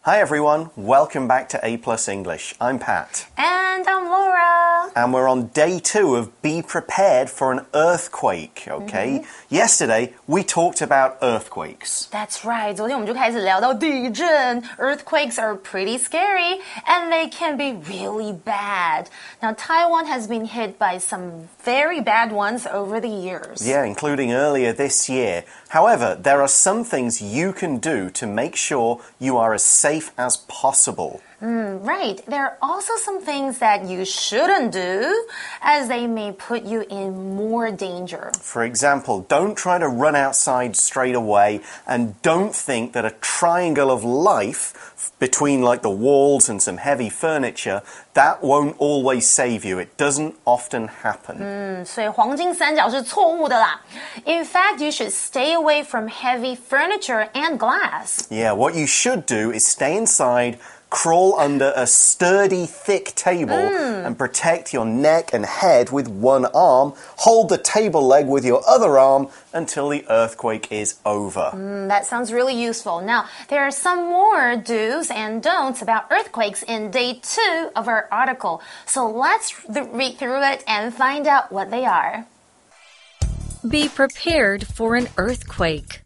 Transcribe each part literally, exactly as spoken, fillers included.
Hi everyone, welcome back to A Plus English. I'm Pat. And I'm Laura. And we're on day two of Be Prepared for an Earthquake, okay? Mm-hmm. Yesterday, we talked about earthquakes. That's right. 昨天我们就开始聊到地震. Earthquakes are pretty scary and they can be really bad. Now, Taiwan has been hit by some very bad ones over the years. Yeah, including earlier this year. However, there are some things you can do to make sure you are as safe as possible. Mm, right. There are also some things that you shouldn't do, as they may put you in more danger. For example, don't try to run outside straight away, and don't think that a triangle of life between like the walls and some heavy furniture, that won't always save you. It doesn't often happen. 嗯，所以黄金三角是错误的啦。In fact, you should stay away from heavy furniture and glass. Yeah, what you should do is stay inside, crawl under a sturdy, thick table mm. and protect your neck and head with one arm. Hold the table leg with your other arm until the earthquake is over. Mm, that sounds really useful. Now, there are some more do's and don'ts about earthquakes in day two of our article. So let's read through it and find out what they are. Be prepared for an earthquake.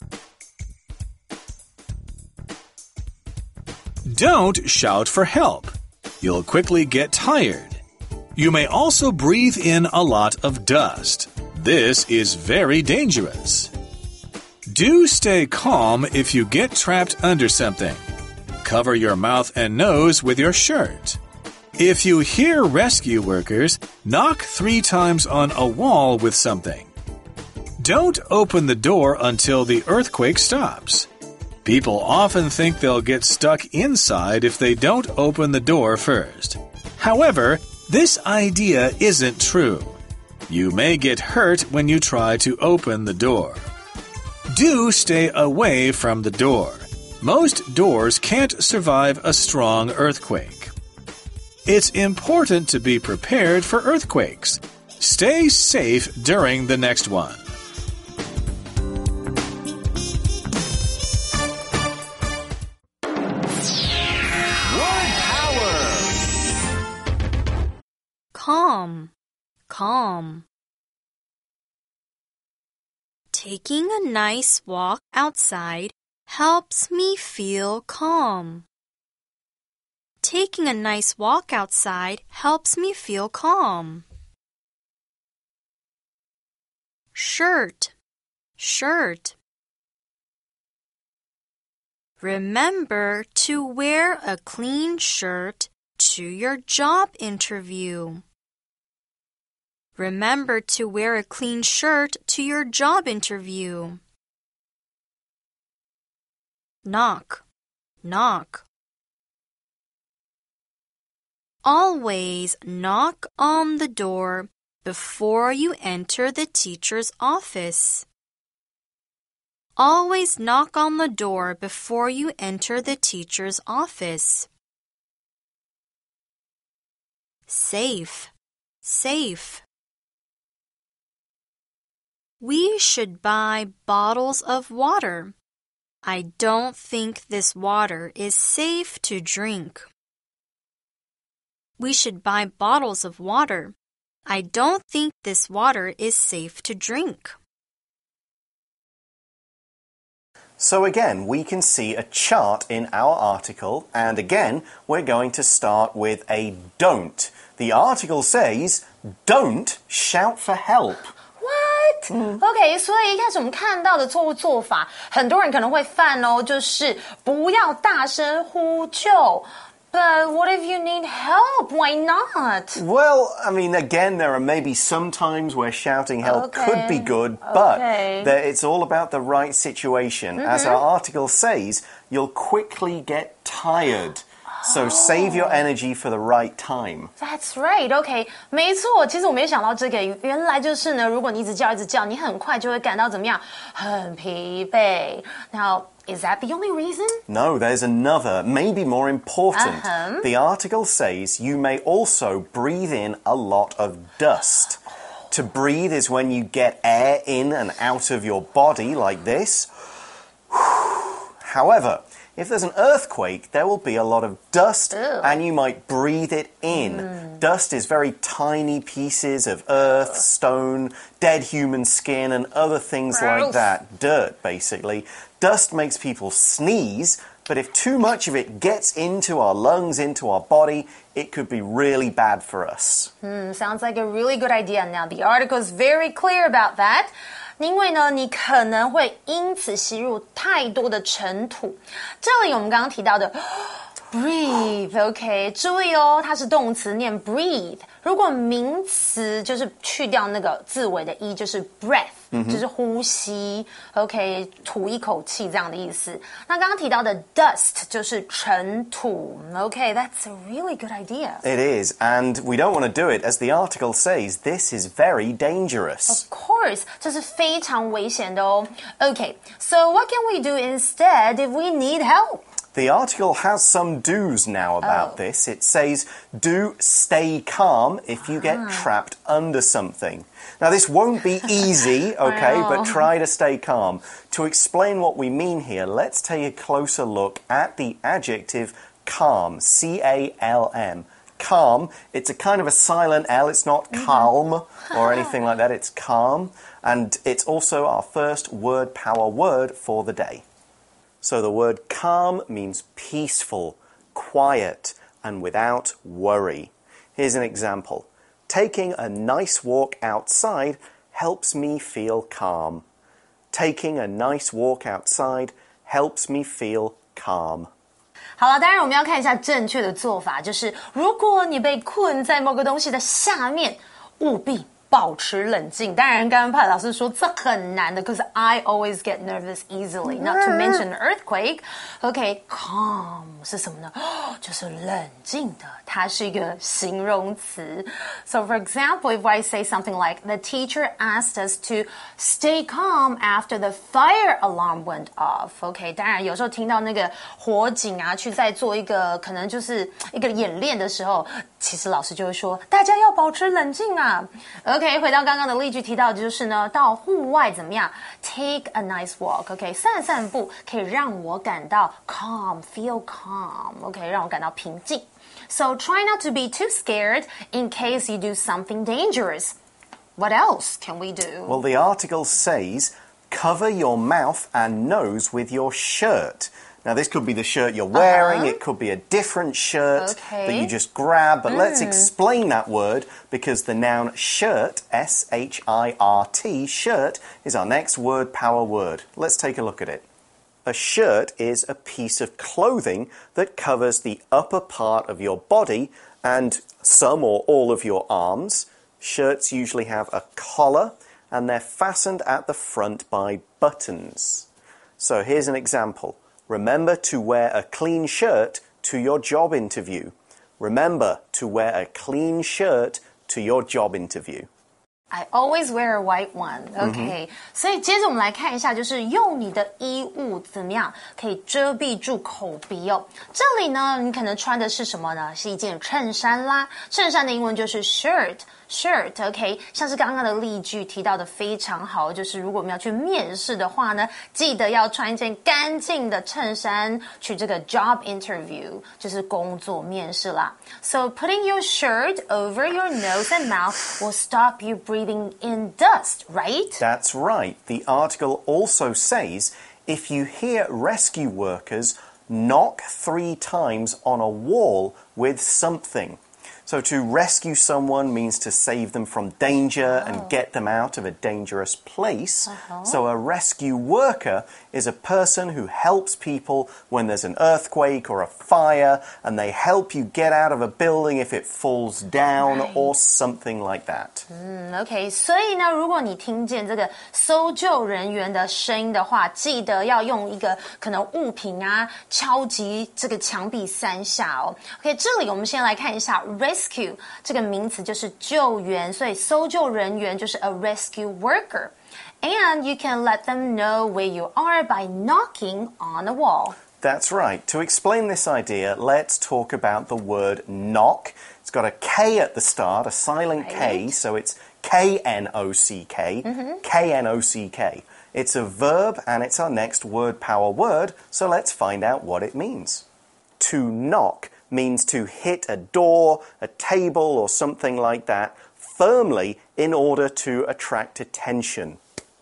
Don't shout for help. You'll quickly get tired. You may also breathe in a lot of dust. This is very dangerous. Do stay calm if you get trapped under something. Cover your mouth and nose with your shirt. If you hear rescue workers, knock three times on a wall with something. Don't open the door until the earthquake stops. People often think they'll get stuck inside if they don't open the door first. However, this idea isn't true. You may get hurt when you try to open the door. Do stay away from the door. Most doors can't survive a strong earthquake. It's important to be prepared for earthquakes. Stay safe during the next one. Calm, calm. Taking a nice walk outside helps me feel calm. Taking a nice walk outside helps me feel calm. Shirt, shirt. Remember to wear a clean shirt to your job interview. Remember to wear a clean shirt to your job interview. Knock, knock. Always knock on the door before you enter the teacher's office. Always knock on the door before you enter the teacher's office. Safe, safe. We should buy bottles of water. I don't think this water is safe to drink. We should buy bottles of water. I don't think this water is safe to drink. So again, we can see a chart in our article, and again, we're going to start with a don't. The article says, don't shout for help. What? OK, 所以一开始我们看到的错误做法，很多人可能会犯哦，就是不要大声呼救。But what if you need help? Why not? Well, I mean, again, there are maybe some times where shouting help okay. could be good, but okay. there, it's all about the right situation. Mm-hmm. As our article says, you'll quickly get tired. So save your energy for the right time. That's right. OK, 没错。其实我没想到这个，原来就是呢，如果你一直叫一直叫，你很快就会感到怎么样？很疲惫。Now, is that the only reason? No, there's another, maybe more important. Uh-huh. The article says you may also breathe in a lot of dust. To breathe is when you get air in and out of your body like this. However, if there's an earthquake, there will be a lot of dust, Ew. and you might breathe it in. Mm. Dust is very tiny pieces of earth, stone, dead human skin, and other things Gross. like that. Dirt, basically. Dust makes people sneeze, but if too much of it gets into our lungs, into our body, it could be really bad for us. Hmm, sounds like a really good idea. Now, the article is very clear about that. 因为呢，你可能会因此吸入太多的尘土。这里我们刚刚提到的 breathe，OK， 注意哦，它是动词念 breathe。如果名词就是去掉那个字尾的 e， 就是 breath，、嗯、就是呼吸 ，OK， 吐一口气这样的意思。那刚刚提到的 dust 就是尘土 ，OK，that's、okay, a really good idea. It is, and we don't want to do it, as the article says. This is very dangerous. Of course, 这是非常危险的哦。Okay, so what can we do instead if we need help? The article has some do's now about oh. this. It says, do stay calm if you get ah. trapped under something. Now, this won't be easy, okay, but try to stay calm. To explain what we mean here, let's take a closer look at the adjective calm, C A L M. Calm, it's a kind of a silent L. It's not calm or anything like that. It's calm. And it's also our first word power word for the day. So the word calm means peaceful, quiet, and without worry. Here's an example. Taking a nice walk outside helps me feel calm. Taking a nice walk outside helps me feel calm. 好了，当然我们要看一下正确的做法，就是如果你被困在某个东西的下面，务必保持冷静。当然，刚刚派老师说这很难的 ，because I always get nervous easily. Not to mention earthquake. Okay, calm 是什么呢？就是冷静的，它是一个形容词。So, for example, if I say something like, "The teacher asked us to stay calm after the fire alarm went off." Okay, 当然有时候听到那个火警啊，去在做一个可能就是一个演练的时候，其实老师就会说大家要保持冷静啊。OK， 回到刚刚的例句提到的就是呢，到户外怎么样 ？Take a nice walk，OK，、okay? 散散步可以让我感到 calm，feel calm，OK，、okay? 让我感到平静。So try not to be too scared in case you do something dangerous. What else can we do? Well, the article says, cover your mouth and nose with your shirt. Now, this could be the shirt you're wearing, uh-huh. It could be a different shirt okay. that you just grab, but mm. let's explain that word because the noun shirt, S H I R T, shirt, is our next word power word. Let's take a look at it. A shirt is a piece of clothing that covers the upper part of your body and some or all of your arms. Shirts usually have a collar and they're fastened at the front by buttons. So here's an example. Remember to wear a clean shirt to your job interview. Remember to wear a clean shirt to your job interview. I always wear a white one. OK，、嗯、所以接着我们来看一下，就是用你的衣物怎么样可以遮蔽住口鼻哦。这里呢，你可能穿的是什么呢？是一件衬衫啦。衬衫的英文就是 shirt。Shirt，OK，、okay? 像是刚刚的例句提到的非常好，就是如果我们要去面试的话呢，记得要穿一件干净的衬衫去这个 job interview， 就是工作面试啦。So putting your shirt over your nose and mouth will stop you breathing in dust, right? That's right. The article also says if you hear rescue workers knock three times on a wall with something. So to rescue someone means to save them from danger oh. and get them out of a dangerous place. Uh-huh. So a rescue worker is a person who helps people when there's an earthquake or a fire, and they help you get out of a building if it falls down right. or something like that. 嗯 OK， 所以呢，如果你听见这个搜救人员的声音的话，记得要用一个可能物品啊敲击这个墙壁三下哦。OK， 这里我们先来看一下 rescue 这个名词就是救援，所以搜救人员就是 a rescue worker. And you can let them know where you are by knocking on a wall. That's right. To explain this idea, let's talk about the word knock. It's got a K at the start, a silent right. K, so it's K N O C K, mm-hmm. K N O C K. It's a verb and it's our next word power word, so let's find out what it means. To knock means to hit a door, a table, or something like that firmly in order to attract attention.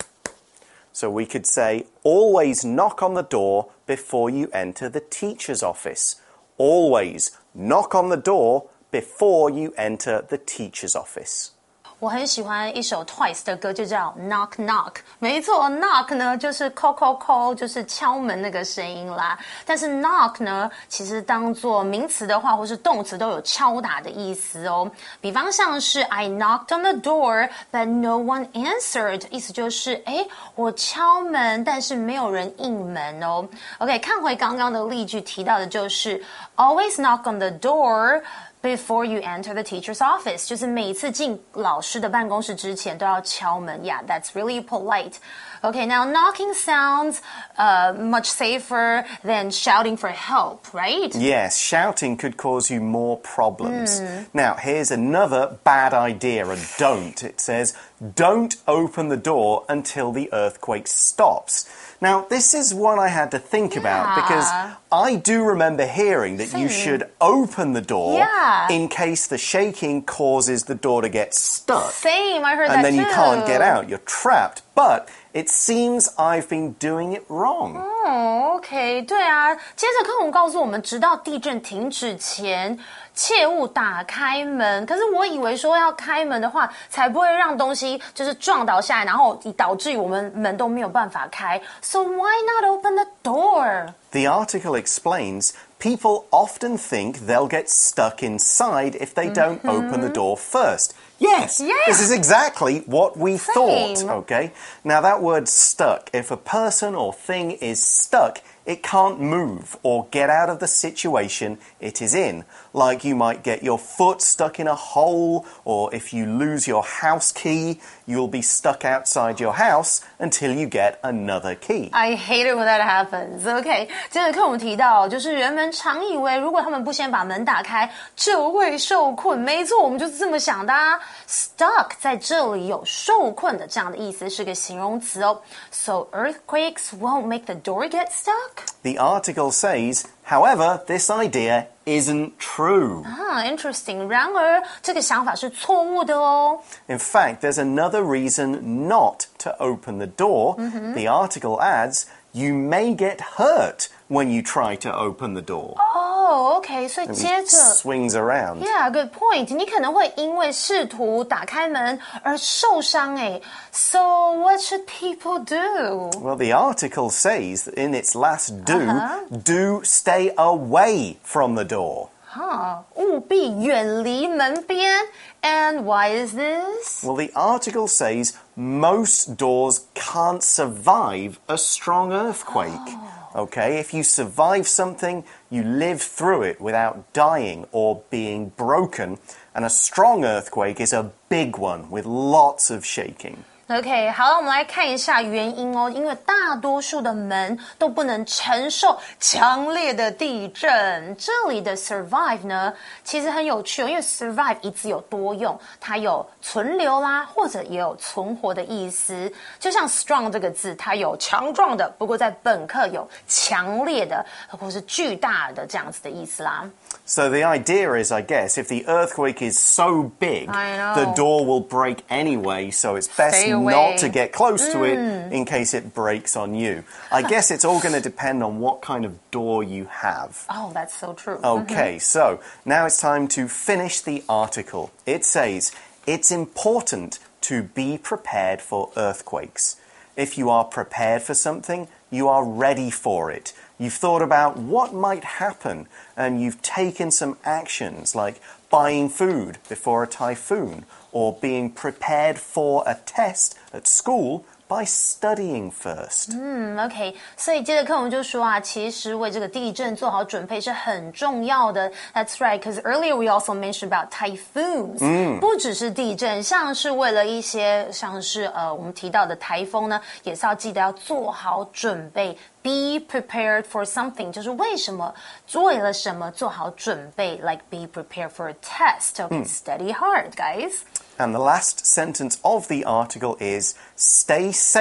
So we could say, always knock on the door before you enter the teacher's office. Always knock on the door before you enter the teacher's office. 我很喜欢一首 Twice 的歌，就叫 Knock Knock。没错 ，Knock 呢就是 call call call， 就是敲门那个声音啦。但是 knock 呢，其实当做名词的话，或是动词都有敲打的意思哦。比方像是 I knocked on the door, but no one answered， 意思就是哎，我敲门，但是没有人应门哦。OK， 看回刚刚的例句，提到的就是 always knock on the door。Before you enter the teacher's office， 就是每次进老师的办公室之前都要敲门。Yeah, that's really polite. Okay, now knocking sounds uh, much safer than shouting for help, right? Yes, shouting could cause you more problems. Mm. Now, here's another bad idea, a don't. It says, don't open the door until the earthquake stops. Now, this is one I had to think yeah. about because I do remember hearing that Same. you should open the door yeah. in case the shaking causes the door to get stuck. Same, I heard and that too. And then you can't get out, you're trapped. But it seems I've been doing it wrong. 哦 ，OK， 对啊。接着课文告诉我们，直到地震停止前，切勿打开门。可是我以为说要开门的话，才不会让东西就是撞倒下来，然后导致于我们门都没有办法开。So why not open the door? The article explains people often think they'll get stuck inside if they don't mm-hmm. open the door first. Yes, yeah. This is exactly what we Same. thought, okay? Now that word stuck, if a person or thing is stuck, it can't move or get out of the situation it is in. Like you might get your foot stuck in a hole, or if you lose your house key, you'll be stuck outside your house until you get another key. I hate it when that happens. Okay, 接着课文提到，就是人们常以为如果他们不先把门打开，就会受困。没错，我们就是这么想的啊。Stuck 在这里有受困的这样的意思，是个形容词哦。So earthquakes won't make the door get stuck? The article says, however, this idea isn't true. Ah, interesting. 然而，这个想法是错误的哦。 In fact, there's another reason not to open the door. Mm-hmm. The article adds, you may get hurt when you try to open the door. Oh, okay. 所以接着 swings around. Yeah, good point. 你可能会因为试图打开门而受伤诶。So what should people do? Well, the article says that in its last do, uh-huh. do stay away from the door. Huh. 务必远离门边. And why is this? Well, the article says most doors can't survive a strong earthquake. Oh. Okay, if you survive something, you live through it without dying or being broken. And a strong earthquake is a big one with lots of shaking. OK， 好了，我们来看一下原因哦。因为大多数的门都不能承受强烈的地震。这里的 survive 呢，其实很有趣哦，因为 survive 一字有多用，它有存留啦，或者也有存活的意思。就像 strong 这个字，它有强壮的，不过在本课有强烈的或是巨大的这样子的意思啦。 So the idea is, I guess, if the earthquake is so big, the door will break anyway, so it's best not to get close mm. to it in case it breaks on you. I guess it's all going to depend on what kind of door you have. Oh, that's so true. Okay, mm-hmm. so now it's time to finish the article. It says, it's important to be prepared for earthquakes. If you are prepared for something, you are ready for it. You've thought about what might happen, and you've taken some actions like buying food before a typhoon or being prepared for a test at school by studying first. 嗯 OK 所以接着课文就说啊其实为这个地震做好准备是很重要的 That's right, because earlier we also mentioned about typhoons、嗯、不只是地震像是为了一些像是呃我们提到的台风呢也是要记得要做好准备 Be prepared for something 就是为什么为了什么做好准备 Like be prepared for a test Okay,、嗯、study hard, guys And the last sentence of the article is, stay safe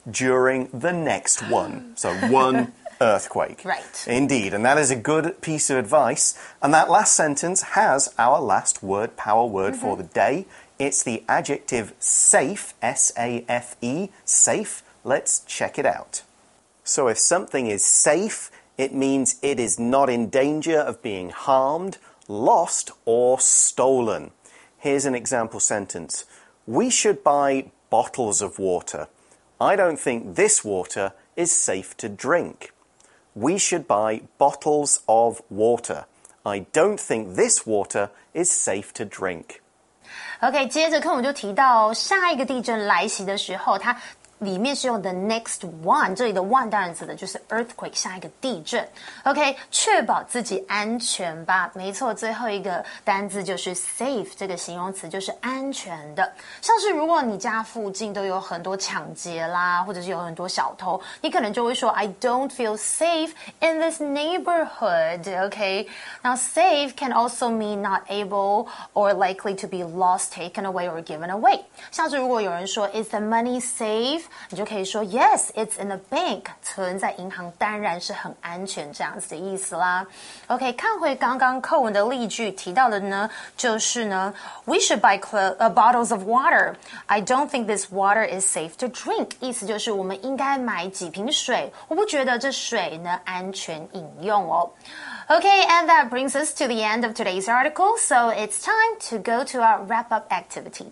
during the next one. So one earthquake. Right. Indeed, and that is a good piece of advice. And that last sentence has our last word, power word mm-hmm. for the day. It's the adjective safe, S A F E, safe. Let's check it out. So if something is safe, it means it is not in danger of being harmed, lost, or stolen. Here's an example sentence. We should buy bottles of water. I don't think this water is safe to drink. We should buy bottles of water. I don't think this water is safe to drink. OK， 接着课我们就提到下一个地震来袭的时候，它里面是用 the next one， 这里的 one 当然指的就是 earthquake 下一个地震。OK， 确保自己安全吧。没错，最后一个单字就是 safe， 这个形容词就是安全的。像是如果你家附近都有很多抢劫啦，或者是有很多小偷，你可能就会说 I don't feel safe in this neighborhood。OK， now safe can also mean not able or likely to be lost, taken away or given away。像是如果有人说 Is the money safe？你就可以说 Yes, it's in the bank. 存在银行当然是很安全这样子的意思啦。OK， 看回刚刚课文的例句提到的呢，就是呢 We should buy uh, bottles of water. I don't think this water is safe to drink. 意思就是我们应该买几瓶水，我不觉得这水呢安全饮用哦。Okay, and that brings us to the end of today's article, so it's time to go to our wrap-up activity.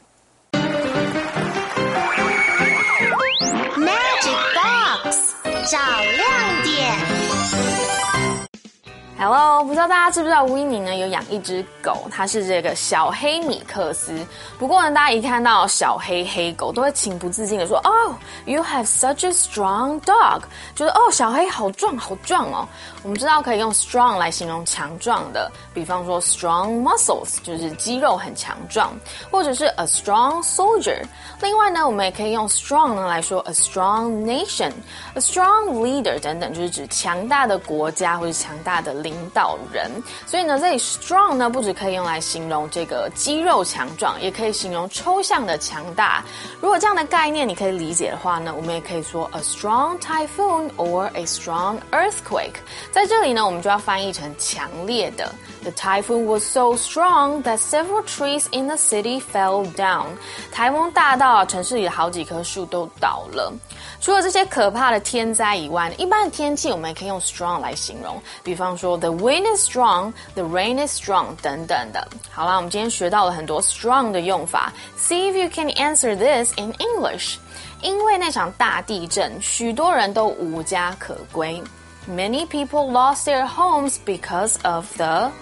Magic Box 找亮点。 Hello， 不知道大家知不知道维尼呢有养一只狗，它是这个小黑米克斯。不过呢，大家一看到小黑黑狗，都会情不自禁的说 ，Oh, you have such a strong dog， 觉得哦小黑好壮好壮哦。我们知道可以用 strong 来形容强壮的，比方说 strong muscles 就是肌肉很强壮，或者是 a strong soldier。另外呢，我们也可以用 strong 呢来说 a strong nation、a strong leader 等等，就是指强大的国家或者强大的领导人。所以呢，这里 strong 呢不只可以用来形容这个肌肉强壮，也可以形容抽象的强大。如果这样的概念你可以理解的话呢，我们也可以说 a strong typhoon or a strong earthquake。在这里呢，我们就要翻译成强烈的。The typhoon was so strong that several trees in the city fell down. 台风大到城市里的好几棵树都倒了。除了这些可怕的天灾以外，一般的天气我们也可以用 strong 来形容，比方说 the wind is strong, the rain is strong 等等的。好啦，我们今天学到了很多 strong 的用法。See if you can answer this in English. 因为那场大地震，许多人都无家可归。Many people lost their homes because of the...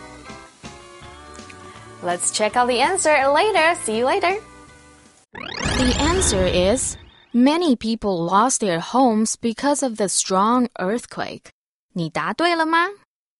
Let's check out the answer later. See you later. The answer is many people lost their homes because of the strong earthquake. 你答对了吗？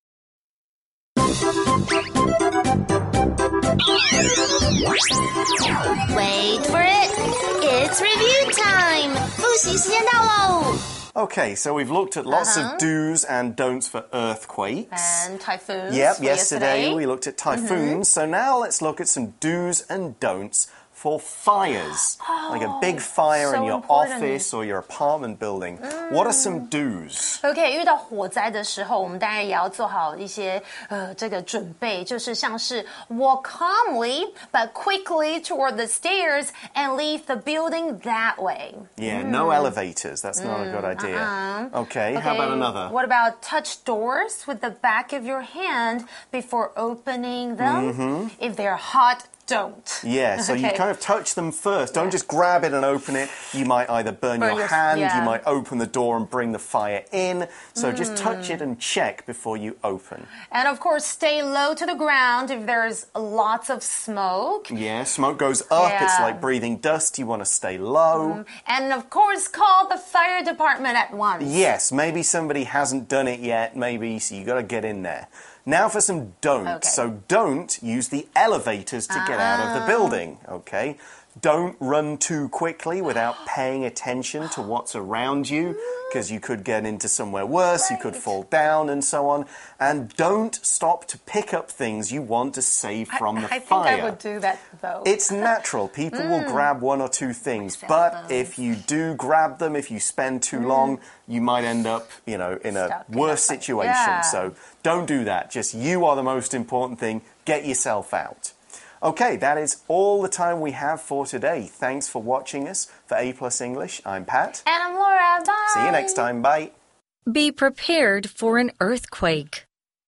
Wait for it. It's review time. 复习时间到喽。 Okay, so we've looked at lots uh-huh. of do's and don'ts for earthquakes. And typhoons. Yep, yesterday. yesterday we looked at typhoons. Mm-hmm. So now let's look at some do's and don'ts for fires. Oh, like a big fire so in your important. office or your apartment building. Mm. What are some do's? OK， 遇到火灾的时候，我们当然也要做好一些呃这个准备，就是像是 walk calmly but quickly toward the stairs and leave the building that way. Yeah, mm. no elevators. That's not mm, a good idea. Uh-uh. Okay, okay, how about another? What about touch doors with the back of your hand before opening them? Mm-hmm. If they're hot, don't. Yeah, so okay. you kind of touch them first. Don't yeah. just grab it and open it. You might either burn, burn your, your hand, yeah. you might open the door and bring the fire in. So mm. just touch it and check before you open. And of course, stay low to the ground if there's lots of smoke. Yeah, smoke goes up. Yeah. It's like breathing dust. You want to stay low. Mm. And of course, call the fire department at once. Yes, maybe somebody hasn't done it yet. Maybe, so you got to get in there. Now for some don'ts. Okay. So don't use the elevators to uh-huh. get out of the building, okay? Don't run too quickly without paying attention to what's around you, because you could get into somewhere worse, right. You could fall down and so on. And don't stop to pick up things you want to save from I, the I fire. I think I would do that, though. It's natural. People mm. will grab one or two things, but those. if you do grab them, if you spend too mm. long, you might end up, you know, in a Stuck worse in a situation. Yeah. So don't do that. Just you are the most important thing. Get yourself out. Okay, that is all the time we have for today. Thanks for watching us. For A Plus English, I'm Pat. And I'm Laura. Bye. See you next time. Bye. Be prepared for an earthquake.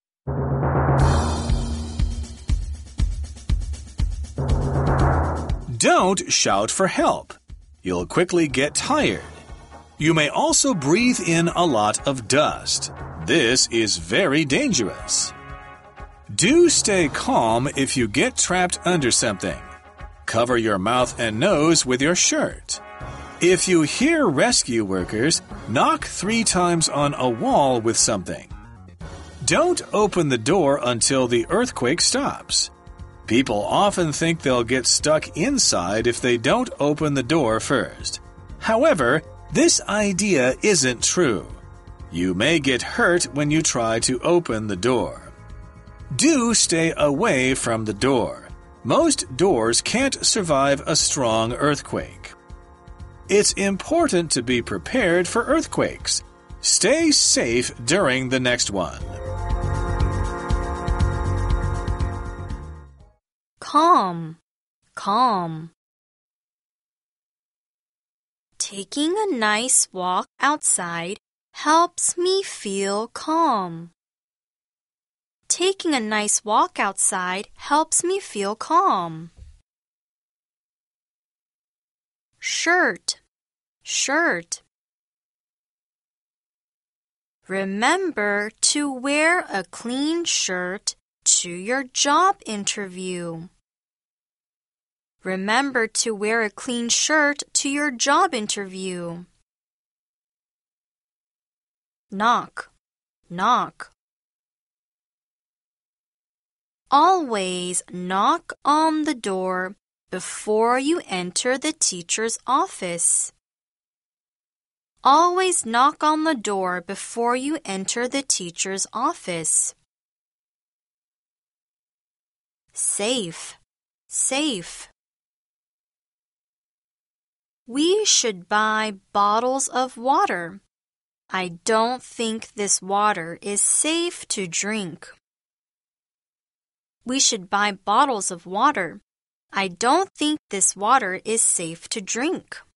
Don't shout for help. You'll quickly get tired. You may also breathe in a lot of dust. This is very dangerous. Do stay calm if you get trapped under something. Cover your mouth and nose with your shirt. If you hear rescue workers, knock three times on a wall with something. Don't open the door until the earthquake stops. People often think they'll get stuck inside if they don't open the door first. However, this idea isn't true. You may get hurt when you try to open the door. Do stay away from the door. Most doors can't survive a strong earthquake. It's important to be prepared for earthquakes. Stay safe during the next one. Calm, calm. Taking a nice walk outside helps me feel calm. Taking a nice walk outside helps me feel calm. Shirt, shirt. Remember to wear a clean shirt to your job interview. Remember to wear a clean shirt to your job interview. Knock, knock. Always knock on the door before you enter the teacher's office. Always knock on the door before you enter the teacher's office. Safe, safe. We should buy bottles of water. I don't think this water is safe to drink. We should buy bottles of water. I don't think this water is safe to drink.